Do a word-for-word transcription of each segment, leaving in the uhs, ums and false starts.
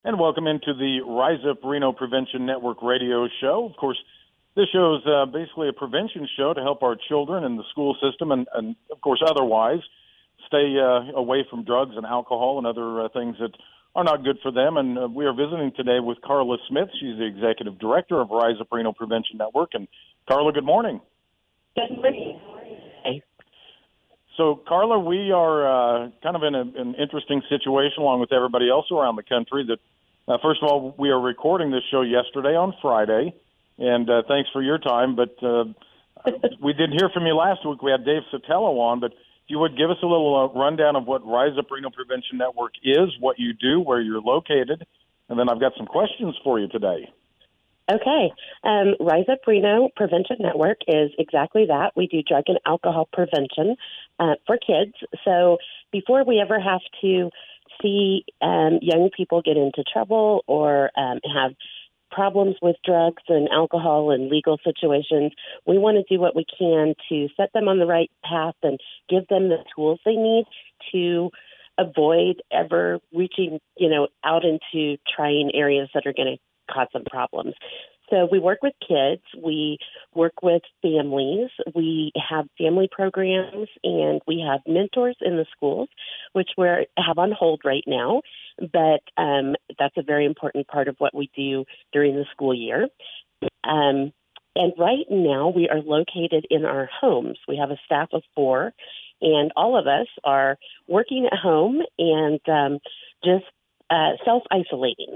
And welcome into the Rise Up Reno Prevention Network radio show. Of course, this show is uh, basically a prevention show to help our children in the school system and, and of course, otherwise stay uh, away from drugs and alcohol and other uh, things that are not good for them. And uh, we are visiting today with Carla Smith. She's the executive director of Rise Up Reno Prevention Network. And Carla, good morning. Good morning. Hey. So, Carla, we are uh, kind of in a, an interesting situation along with everybody else around the country that, uh, first of all, we are recording this show yesterday on Friday, and uh, thanks for your time. But uh, we didn't hear from you last week. We had Dave Sotelo on, but if you would give us a little uh, rundown of what Rise Up Reno Prevention Network is, what you do, where you're located, and then I've got some questions for you today. Okay. Um, Rise Up Reno Prevention Network is exactly that. We do drug and alcohol prevention uh, for kids. So before we ever have to see um, young people get into trouble or um, have problems with drugs and alcohol and legal situations, we want to do what we can to set them on the right path and give them the tools they need to avoid ever reaching, you know, out into trying areas that are going to cause some problems. So we work with kids, we work with families, we have family programs, and we have mentors in the schools, which we have on hold right now, but um, that's a very important part of what we do during the school year. Um, and right now we are located in our homes. We have a staff of four, and all of us are working at home and um, just uh, self-isolating.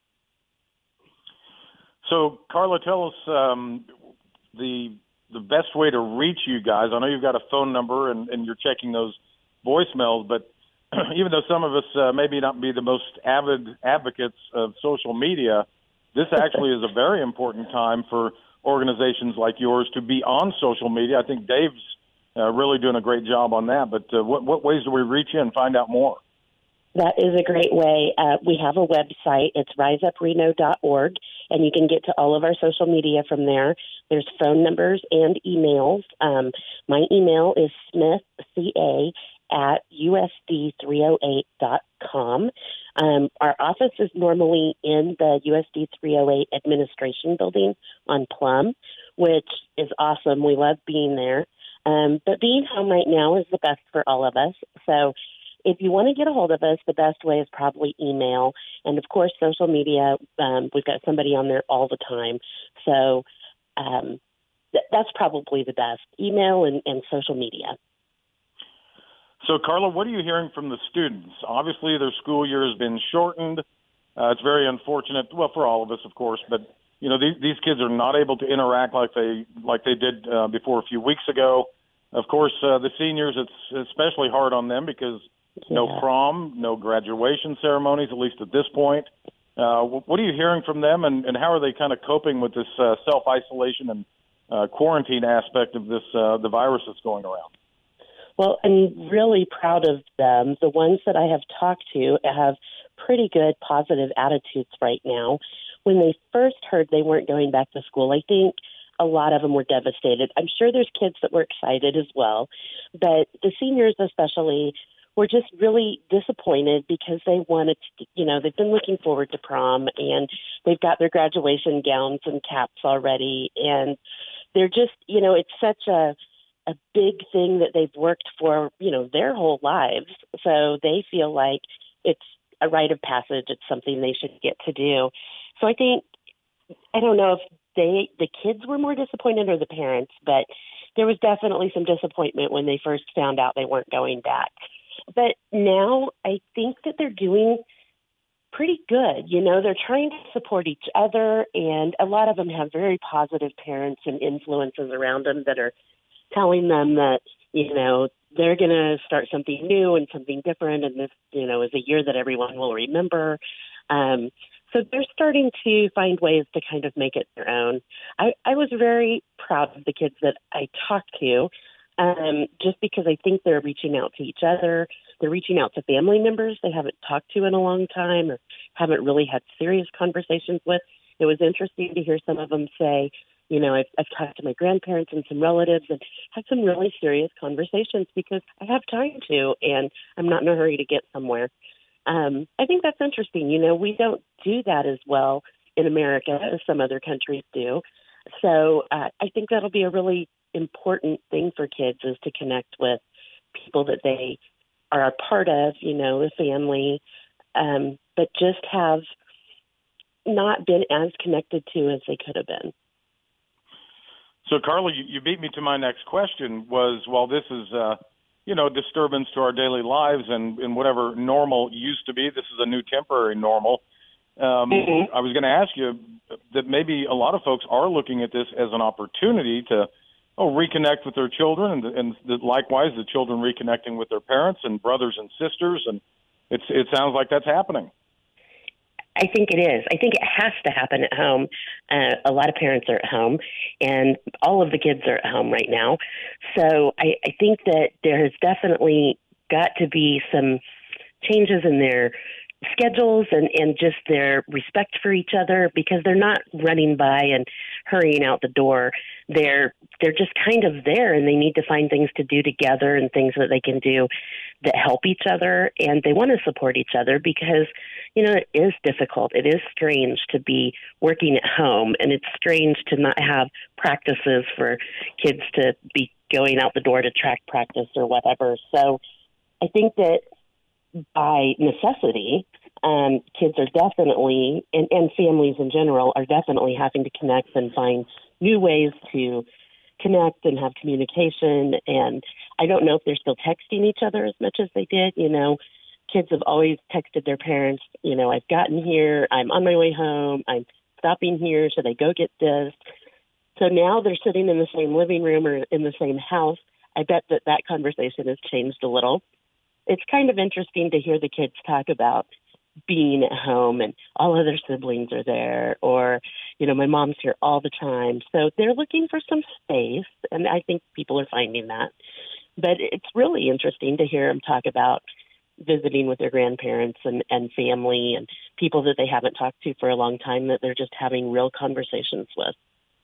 So, Carla, tell us um, the the best way to reach you guys. I know you've got a phone number and, and you're checking those voicemails, but even though some of us uh, maybe not be the most avid advocates of social media, this actually is a very important time for organizations like yours to be on social media. I think Dave's uh, really doing a great job on that, but uh, what, what ways do we reach you and find out more? That is a great way. Uh, we have a website. It's rise up reno dot org, and you can get to all of our social media from there. There's phone numbers and emails. Um, my email is smithca at u s d three oh eight dot com. Um, our office is normally in the U S D three oh eight Administration Building on Plum, which is awesome. We love being there. Um, but being home right now is the best for all of us. So if you want to get a hold of us, the best way is probably email. And, of course, social media. Um, we've got somebody on there all the time. So um, th- that's probably the best, email and, and social media. So, Carla, what are you hearing from the students? Obviously, their school year has been shortened. Uh, it's very unfortunate, well, for all of us, of course. But, you know, these, these kids are not able to interact like they like they did uh, before a few weeks ago. Of course, uh, the seniors, it's especially hard on them because Yeah. no prom, no graduation ceremonies, at least at this point. Uh, what are you hearing from them, and, and how are they kind of coping with this uh, self-isolation and uh, quarantine aspect of this uh, the virus that's going around? Well, I'm really proud of them. The ones that I have talked to have pretty good positive attitudes right now. When they first heard they weren't going back to school, I think a lot of them were devastated. I'm sure there's kids that were excited as well, but the seniors especially were just really disappointed because they wanted to, you know, they've been looking forward to prom and they've got their graduation gowns and caps already. And they're just, you know, it's such a, a big thing that they've worked for, you know, their whole lives. So they feel like it's a rite of passage. It's something they should get to do. So I think, I don't know if they, the kids were more disappointed or the parents, but there was definitely some disappointment when they first found out they weren't going back. But now I think that they're doing pretty good. You know, they're trying to support each other, and a lot of them have very positive parents and influences around them that are telling them that, you know, they're going to start something new and something different, and this, you know, is a year that everyone will remember. Um, so they're starting to find ways to kind of make it their own. I, I was very proud of the kids that I talked to. Um, just because I think they're reaching out to each other. They're reaching out to family members they haven't talked to in a long time or haven't really had serious conversations with. It was interesting to hear some of them say, you know, I've, I've talked to my grandparents and some relatives and had some really serious conversations because I have time to and I'm not in a hurry to get somewhere. Um, I think that's interesting. You know, we don't do that as well in America as some other countries do. So uh, I think that'll be a really important thing for kids is to connect with people that they are a part of, you know, the family, um, but just have not been as connected to as they could have been. So, Carla, you, you beat me to my next question was, well, this is, uh, you know, disturbance to our daily lives and, and whatever normal used to be. This is a new temporary normal. Um, mm-hmm. I was going to ask you that maybe a lot of folks are looking at this as an opportunity to oh, reconnect with their children, and, and the, likewise the children reconnecting with their parents and brothers and sisters, and it's, it sounds like that's happening. I think it is. I think it has to happen at home. Uh, a lot of parents are at home, and all of the kids are at home right now. So I, I think that there has definitely got to be some changes in their schedules and, and just their respect for each other, because they're not running by and hurrying out the door. They're they're just kind of there, and they need to find things to do together and things that they can do that help each other, and they want to support each other because, you know, it is difficult. It is strange to be working at home, and it's strange to not have practices for kids to be going out the door to track practice or whatever. So I think that by necessity, um, kids are definitely, and, and families in general, are definitely having to connect and find new ways to connect and have communication. And I don't know if they're still texting each other as much as they did. You know, kids have always texted their parents, you know, I've gotten here, I'm on my way home, I'm stopping here, should I go get this? So now they're sitting in the same living room or in the same house. I bet that that conversation has changed a little. It's kind of interesting to hear the kids talk about being at home and all of their siblings are there, or, you know, my mom's here all the time. So they're looking for some space, and I think people are finding that. But it's really interesting to hear them talk about visiting with their grandparents and, and family and people that they haven't talked to for a long time that they're just having real conversations with.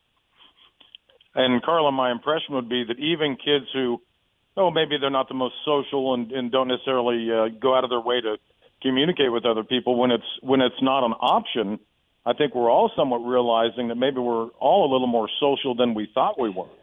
And Carla, my impression would be that even kids who, oh, maybe they're not the most social and, and don't necessarily uh, go out of their way to communicate with other people, when it's when it's not an option, I think we're all somewhat realizing that maybe we're all a little more social than we thought we were.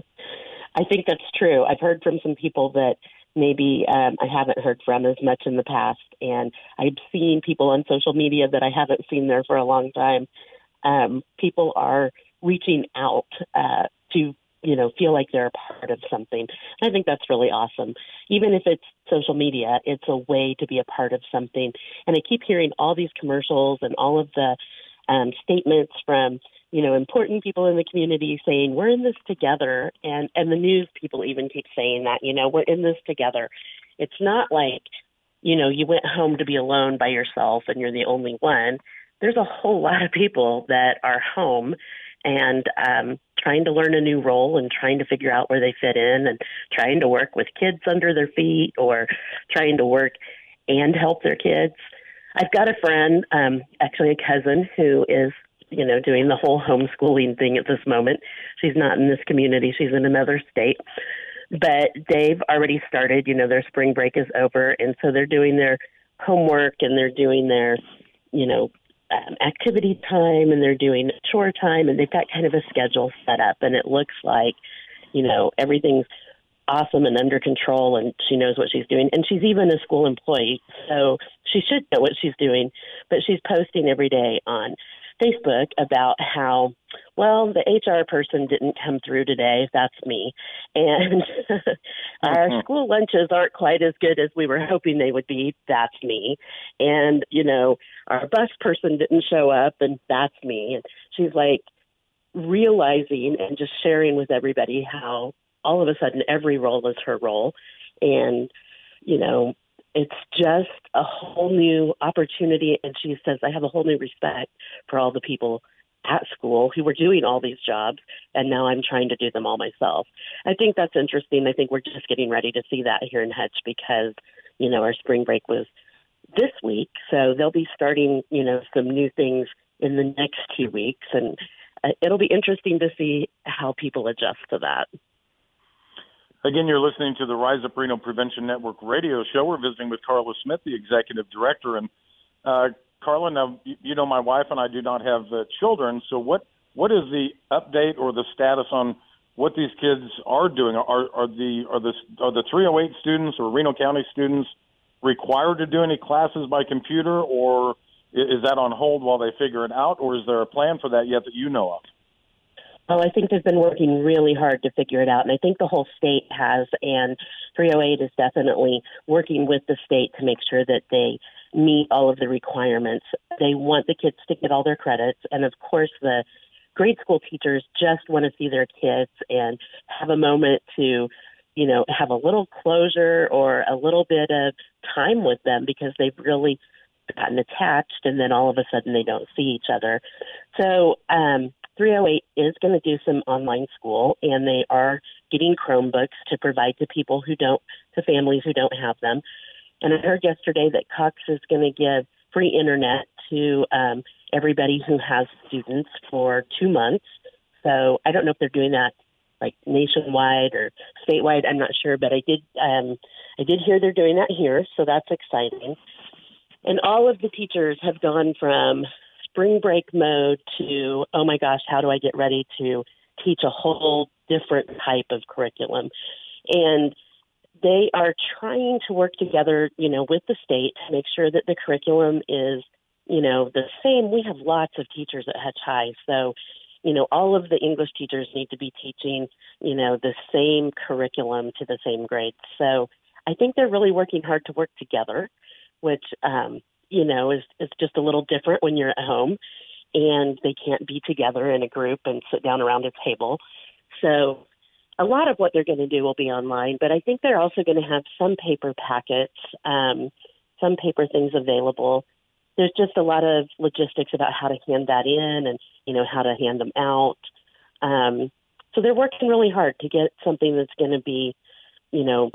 I think that's true. I've heard from some people that maybe um, I haven't heard from as much in the past, and I've seen people on social media that I haven't seen there for a long time. Um, people are reaching out uh, to you know, feel like they're a part of something. I think that's really awesome. Even if it's social media, it's a way to be a part of something. And I keep hearing all these commercials and all of the um, statements from, you know, important people in the community saying, we're in this together. And, and the news people even keep saying that, you know, we're in this together. It's not like, you know, you went home to be alone by yourself and you're the only one. There's a whole lot of people that are home and um, trying to learn a new role and trying to figure out where they fit in and trying to work with kids under their feet or trying to work and help their kids. I've got a friend, um, actually a cousin, who is, you know, doing the whole homeschooling thing at this moment. She's not in this community. She's in another state. But they've already started, you know, their spring break is over, and so they're doing their homework and they're doing their, you know, Um, activity time, and they're doing chore time, and they've got kind of a schedule set up, and it looks like, you know, everything's awesome and under control, and she knows what she's doing. And she's even a school employee, so she should know what she's doing, but she's posting every day on Facebook about how, well, the H R person didn't come through today. That's me. And our mm-hmm. school lunches aren't quite as good as we were hoping they would be. That's me. And, you know, our bus person didn't show up, and that's me. And she's like realizing and just sharing with everybody how all of a sudden every role is her role. And, you know, it's just a whole new opportunity. And she says, I have a whole new respect for all the people at school who were doing all these jobs, and now I'm trying to do them all myself. I think that's interesting. I think we're just getting ready to see that here in Hutch because, you know, our spring break was this week. So they'll be starting, you know, some new things in the next two weeks. And uh, it'll be interesting to see how people adjust to that. Again, you're listening to the Rise Up Reno Prevention Network radio show. We're visiting with Carla Smith, the executive director. And uh, Carla, now, you know my wife and I do not have uh, children, so what what is the update or the status on what these kids are doing? Are, are the are the are the three oh eight students or Reno County students required to do any classes by computer, or is that on hold while they figure it out, or is there a plan for that yet that you know of? Well, I think they've been working really hard to figure it out, and I think the whole state has, and three oh eight is definitely working with the state to make sure that they meet all of the requirements. They want the kids to get all their credits, and of course the grade school teachers just want to see their kids and have a moment to, you know, have a little closure or a little bit of time with them because they've really gotten attached, and then all of a sudden they don't see each other. So, um, three oh eight is going to do some online school, and they are getting Chromebooks to provide to people who don't, to families who don't have them. And I heard yesterday that Cox is going to give free internet to um, everybody who has students for two months. So I don't know if they're doing that like nationwide or statewide. I'm not sure, but I did um, I did hear they're doing that here, so that's exciting. And all of the teachers have gone from spring break mode to, oh my gosh, how do I get ready to teach a whole different type of curriculum? And they are trying to work together, you know, with the state to make sure that the curriculum is, you know, the same. We have lots of teachers at Hutch High, so, you know, all of the English teachers need to be teaching, you know, the same curriculum to the same grades. So I think they're really working hard to work together, which, um, you know, is, is just a little different when you're at home and they can't be together in a group and sit down around a table. So a lot of what they're going to do will be online, but I think they're also going to have some paper packets, um, some paper things available. There's just a lot of logistics about how to hand that in and, you know, how to hand them out. Um, so they're working really hard to get something that's going to be, you know,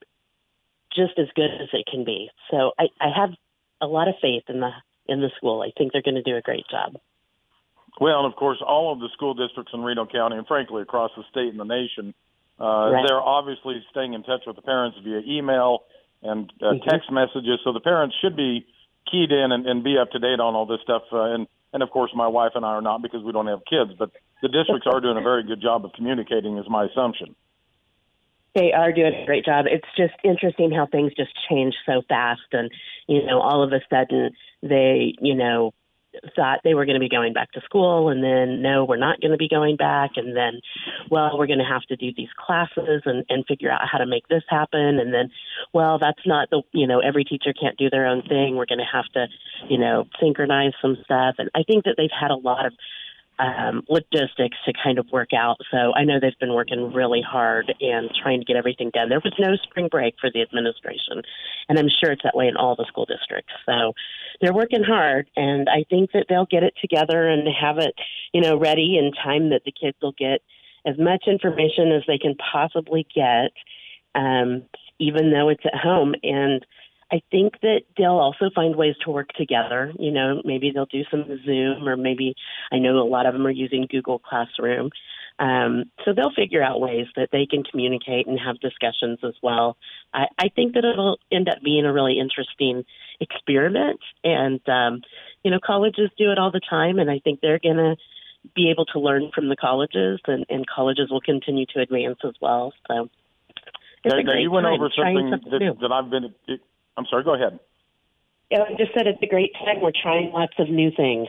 just as good as it can be. So I, I have a lot of faith in the in the school. I think they're going to do a great job. Well, and of course, all of the school districts in Reno County and, frankly, across the state and the nation, uh, right. they're obviously staying in touch with the parents via email and uh, mm-hmm. text messages. So the parents should be keyed in and, and be up to date on all this stuff. Uh, and, and, of course, my wife and I are not because we don't have kids. But the districts are doing a very good job of communicating is my assumption. They are doing a great job. It's just interesting how things just change so fast. And, you know, all of a sudden they, you know, thought they were going to be going back to school, and then, no, we're not going to be going back. And then, well, we're going to have to do these classes and, and figure out how to make this happen. And then, well, that's not the, you know, every teacher can't do their own thing. We're going to have to, you know, synchronize some stuff. And I think that they've had a lot of um, logistics to kind of work out. So I know they've been working really hard and trying to get everything done. There was no spring break for the administration, and I'm sure it's that way in all the school districts. So they're working hard, and I think that they'll get it together and have it, you know, ready in time that the kids will get as much information as they can possibly get, um, even though it's at home. And I think that they'll also find ways to work together. You know, maybe they'll do some Zoom, or maybe I know a lot of them are using Google Classroom. Um, so they'll figure out ways that they can communicate and have discussions as well. I, I think that it'll end up being a really interesting experiment. And, um, you know, colleges do it all the time, and I think they're going to be able to learn from the colleges, and, and colleges will continue to advance as well. So it's now, a great now you went time over something, something that, that I've been it, – I'm sorry, go ahead. Yeah, I just said it's a great time. We're trying lots of new things.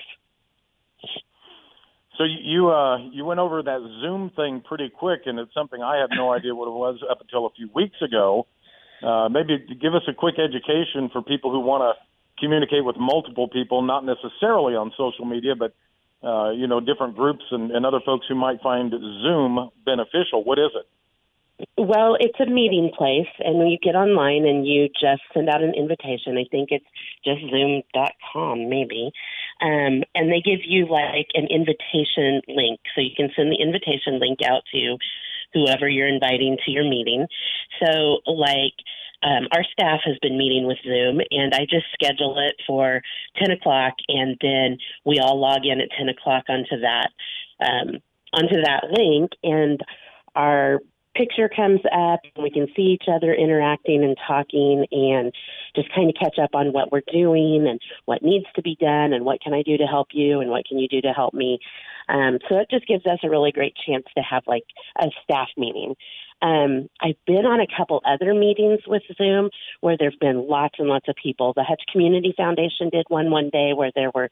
So you uh, you went over that Zoom thing pretty quick, and it's something I had no idea what it was up until a few weeks ago. Uh, maybe give us a quick education for people who want to communicate with multiple people, not necessarily on social media, but uh, you know, different groups and, and other folks who might find Zoom beneficial. What is it? Well, it's a meeting place, and when you get online and you just send out an invitation, I think it's just zoom dot com maybe, um, and they give you like an invitation link. So you can send the invitation link out to whoever you're inviting to your meeting. So like um, our staff has been meeting with Zoom, and I just schedule it for ten o'clock, and then we all log in at ten o'clock onto that, um, onto that link, and our picture comes up and we can see each other interacting and talking and just kind of catch up on what we're doing and what needs to be done and what can I do to help you and what can you do to help me. Um, so it just gives us a really great chance to have like a staff meeting. Um, I've been on a couple other meetings with Zoom where there've been lots and lots of people. The Hutch Community Foundation did one one day where there were,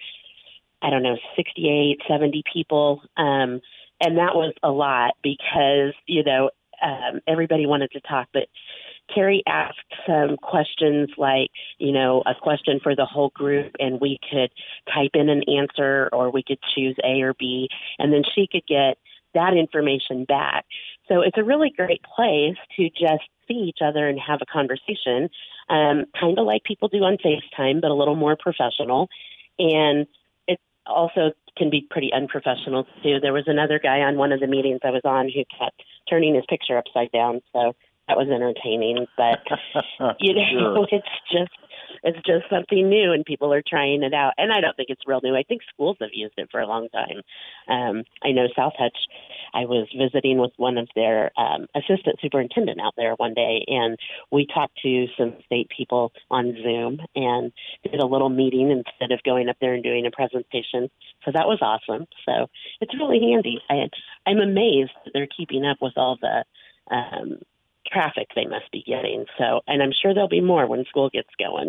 I don't know, sixty-eight, seventy people. Um, and that was a lot because, you know, um, everybody wanted to talk. But Carrie asked some questions like, you know, a question for the whole group, and we could type in an answer or we could choose A or B, and then she could get that information back. So it's a really great place to just see each other and have a conversation, um, kind of like people do on FaceTime, but a little more professional. And it also can be pretty unprofessional, too. There was another guy on one of the meetings I was on who kept turning his picture upside down, so that was entertaining. But, you know, sure. it's just it's just something new, and people are trying it out. And I don't think it's real new. I think schools have used it for a long time. Um, I know South Hutch, I was visiting with one of their um, assistant superintendent out there one day, and we talked to some state people on Zoom and did a little meeting instead of going up there and doing a presentation. So that was awesome. So it's really handy. I, I'm amazed that they're keeping up with all the um, traffic they must be getting. So, and I'm sure there'll be more when school gets going.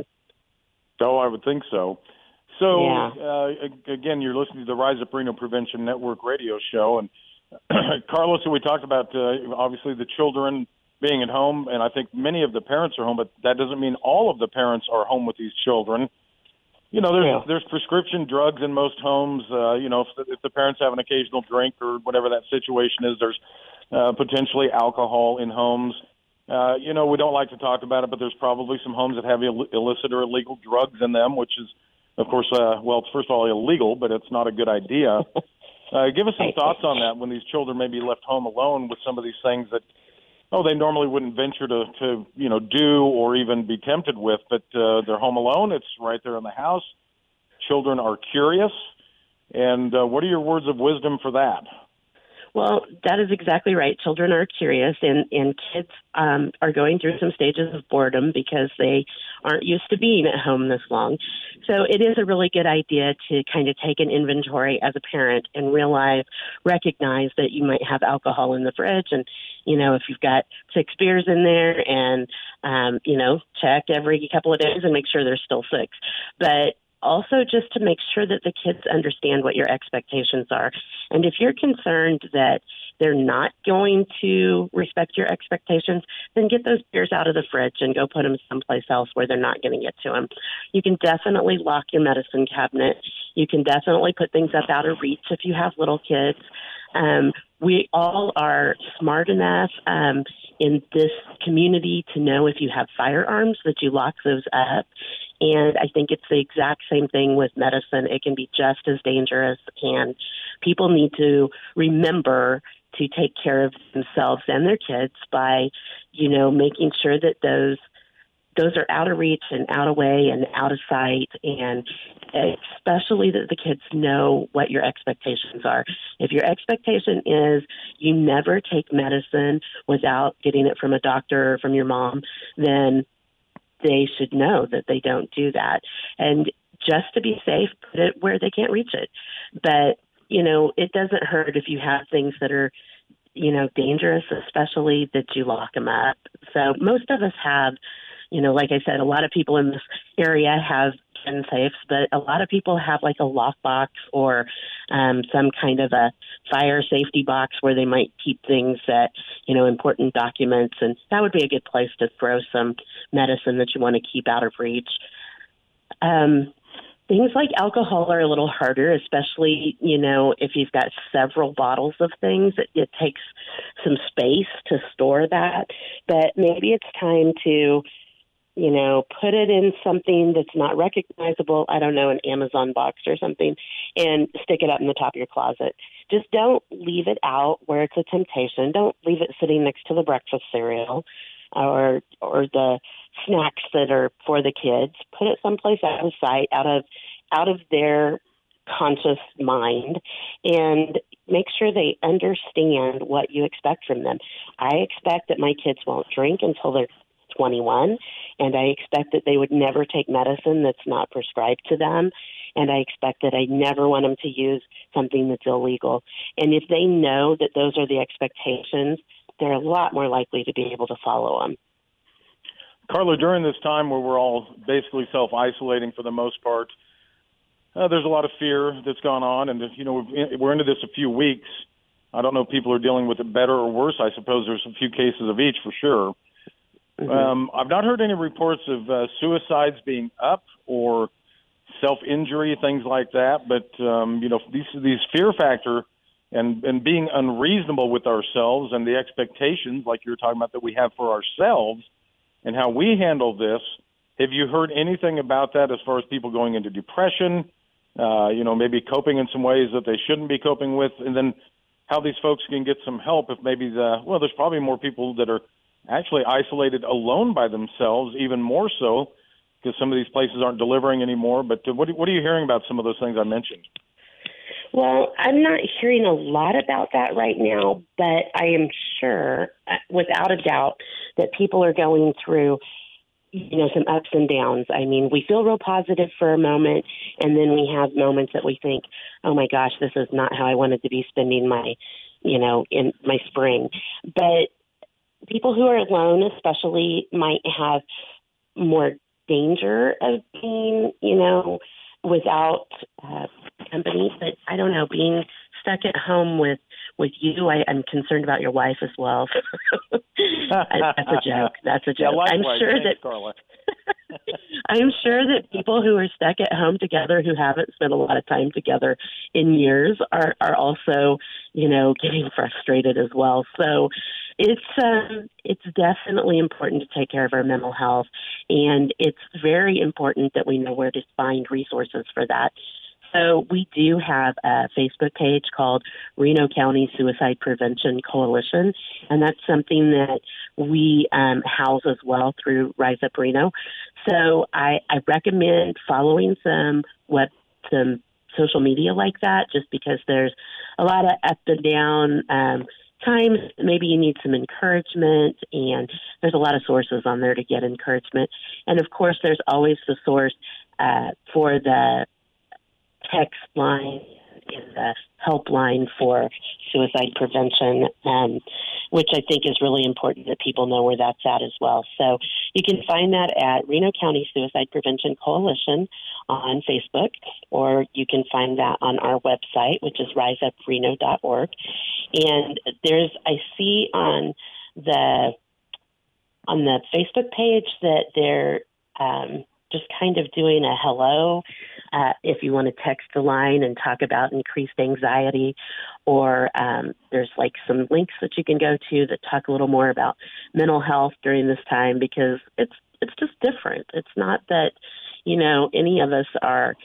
Oh, I would think so. So, yeah. uh, again, you're listening to the Rise Up Reno Prevention Network radio show. And Carlos, we talked about, uh, obviously, the children being at home, and I think many of the parents are home, but that doesn't mean all of the parents are home with these children. You know, there's, yeah. there's prescription drugs in most homes. Uh, you know, if the, if the parents have an occasional drink or whatever that situation is, there's uh, potentially alcohol in homes. Uh, you know, we don't like to talk about it, but there's probably some homes that have Ill- illicit or illegal drugs in them, which is, of course, uh, well, it's first of all illegal, but it's not a good idea. Uh, give us some thoughts on that when these children may be left home alone with some of these things that, oh, they normally wouldn't venture to, to you know, do or even be tempted with, but uh, they're home alone. It's right there in the house. Children are curious. And uh, what are your words of wisdom for that? Well, that is exactly right. Children are curious, and, and kids um, are going through some stages of boredom because they aren't used to being at home this long. So it is a really good idea to kind of take an inventory as a parent and realize, recognize that you might have alcohol in the fridge. And, you know, if you've got six beers in there and, um, you know, check every couple of days and make sure there's still six. But also just to make sure that the kids understand what your expectations are. And if you're concerned that they're not going to respect your expectations, then get those beers out of the fridge and go put them someplace else where they're not going to get to them. You can definitely lock your medicine cabinet. You can definitely put things up out of reach if you have little kids. Um, we all are smart enough um, in this community to know if you have firearms that you lock those up. And I think it's the exact same thing with medicine. It can be just as dangerous, and people need to remember to take care of themselves and their kids by, you know, making sure that those those are out of reach and out of way and out of sight, and especially that the kids know what your expectations are. If your expectation is you never take medicine without getting it from a doctor or from your mom, then they should know that they don't do that. And just to be safe, put it where they can't reach it. But, you know, it doesn't hurt if you have things that are, you know, dangerous, especially that you lock them up. So most of us have, you know, like I said, a lot of people in this area have gun safes, but a lot of people have like a lockbox or um, some kind of a fire safety box where they might keep things that, you know, important documents. And that would be a good place to throw some medicine that you want to keep out of reach. Um, things like alcohol are a little harder, especially, you know, if you've got several bottles of things, it, it takes some space to store that. But maybe it's time to, you know, put it in something that's not recognizable, I don't know, an Amazon box or something, and stick it up in the top of your closet. Just don't leave it out where it's a temptation. Don't leave it sitting next to the breakfast cereal or or the snacks that are for the kids. Put it someplace out of sight, out of out of their conscious mind. And, make sure they understand what you expect from them. I expect that my kids won't drink until they're twenty-one, and I expect that they would never take medicine that's not prescribed to them, and I expect that I never want them to use something that's illegal. And if they know that those are the expectations, they're a lot more likely to be able to follow them. Carla, during this time where we're all basically self-isolating for the most part, uh, there's a lot of fear that's gone on, and you know we're into this a few weeks. I don't know if people are dealing with it better or worse. I suppose there's a few cases of each for sure. Mm-hmm. Um, I've not heard any reports of uh, suicides being up or self-injury, things like that. But, um, you know, these, these fear factor and, and being unreasonable with ourselves and the expectations, like you were talking about, that we have for ourselves and how we handle this. Have you heard anything about that as far as people going into depression, uh, you know, maybe coping in some ways that they shouldn't be coping with, and then how these folks can get some help if maybe the, well, there's probably more people that are actually isolated alone by themselves, even more so, because some of these places aren't delivering anymore. But what, what are you hearing about some of those things I mentioned? Well, I'm not hearing a lot about that right now, but I am sure, without a doubt, that people are going through, you know, some ups and downs. I mean, we feel real positive for a moment, and then we have moments that we think, oh my gosh, this is not how I wanted to be spending my, you know, in my spring. But people who are alone especially might have more danger of being, you know, without uh, company. But I don't know, being stuck at home with, with you, I, I'm concerned about your wife as well. That's a joke. That's a joke. Yeah, I'm sure Thanks, that Carla. I'm sure that people who are stuck at home together, who haven't spent a lot of time together in years, are, are also, you know, getting frustrated as well. So it's um, it's definitely important to take care of our mental health, and it's very important that we know where to find resources for that. So we do have a Facebook page called Reno County Suicide Prevention Coalition, and that's something that we um, house as well through Rise Up Reno. So I, I recommend following some web, some social media like that, just because there's a lot of up and down um, times. Maybe you need some encouragement, and there's a lot of sources on there to get encouragement. And of course, there's always the source uh, for the text line and the helpline for suicide prevention, um, which I think is really important that people know where that's at as well. So you can find that at Reno County Suicide Prevention Coalition on Facebook, or you can find that on our website, which is rise up reno dot org. And there's, I see on the on the Facebook page that they're um, just kind of doing a hello, uh, if you want to text the line and talk about increased anxiety, or um, there's like some links that you can go to that talk a little more about mental health during this time, because it's it's just different. It's not that, you know, any of us are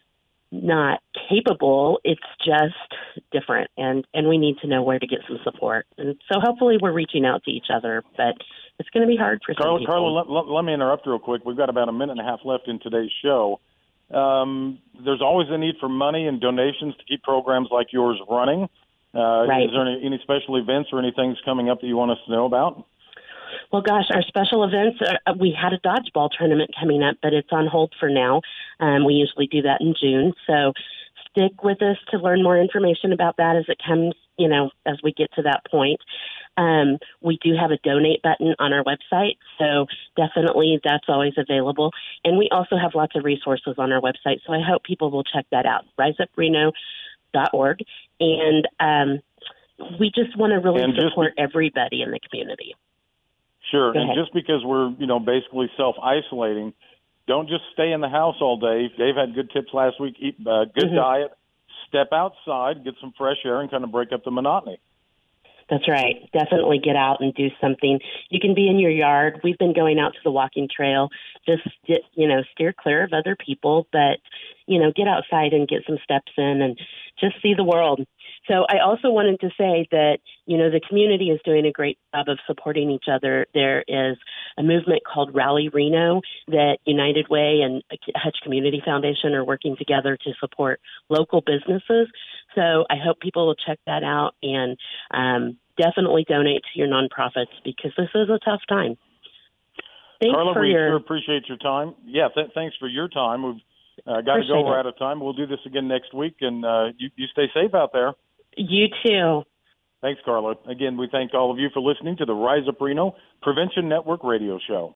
not capable. It's just different, and, and we need to know where to get some support. And so hopefully we're reaching out to each other, but it's going to be hard for Carla, some people. Carla, let, let, let me interrupt real quick. We've got about a minute and a half left in today's show. Um, there's always a need for money and donations to keep programs like yours running. Uh, right. Is there any, any special events or anything coming up that you want us to know about? Well, gosh, our special events, are, we had a dodgeball tournament coming up, but it's on hold for now. Um, we usually do that in June. So stick with us to learn more information about that as it comes, you know, as we get to that point. Um, we do have a donate button on our website, so definitely that's always available. And we also have lots of resources on our website, so I hope people will check that out, rise up reno dot org. And um, we just want to really and support just, everybody in the community. Sure, and just because we're, you know, basically self-isolating, don't just stay in the house all day. Dave had good tips last week. Eat uh, good mm-hmm. diet, step outside, get some fresh air, and kind of break up the monotony. That's right. Definitely get out and do something. You can be in your yard. We've been going out to the walking trail. Just, you know, steer clear of other people, but, you know, get outside and get some steps in and just see the world. So I also wanted to say that, you know, the community is doing a great job of supporting each other. There is a movement called Rally Reno that United Way and Hutch Community Foundation are working together to support local businesses. So I hope people will check that out and um, definitely donate to your nonprofits because this is a tough time. Thanks Carla, for we your... sure appreciate your time. Yeah, th- thanks for your time. We've uh, got to go. We're out of time. We'll do this again next week, and uh, you, you stay safe out there. You too. Thanks, Carla. Again, we thank all of you for listening to the Rise Up Reno Prevention Network radio show.